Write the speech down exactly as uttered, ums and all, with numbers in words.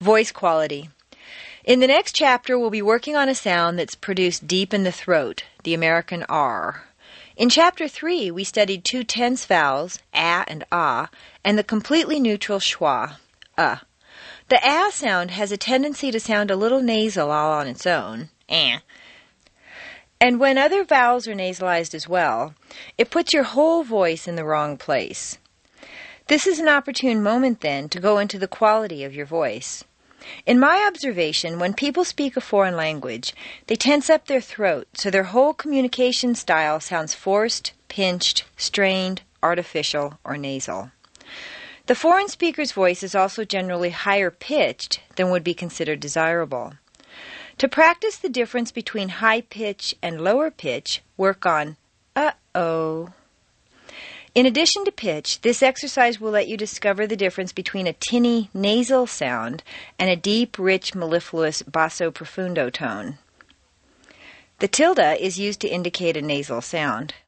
Voice quality. In the next chapter, we'll be working on a sound that's produced deep in the throat, the American R. In Chapter three, we studied two tense vowels, a and ah, and the completely neutral schwa, uh. The ah sound has a tendency to sound a little nasal all on its own, eh. And when other vowels are nasalized as well, it puts your whole voice in the wrong place. This is an opportune moment, then, to go into the quality of your voice. In my observation, when people speak a foreign language, they tense up their throat so their whole communication style sounds forced, pinched, strained, artificial, or nasal. The foreign speaker's voice is also generally higher pitched than would be considered desirable. To practice the difference between high pitch and lower pitch, work on uh-oh. In addition to pitch, this exercise will let you discover the difference between a tinny nasal sound and a deep, rich, mellifluous basso profundo tone. The tilde is used to indicate a nasal sound.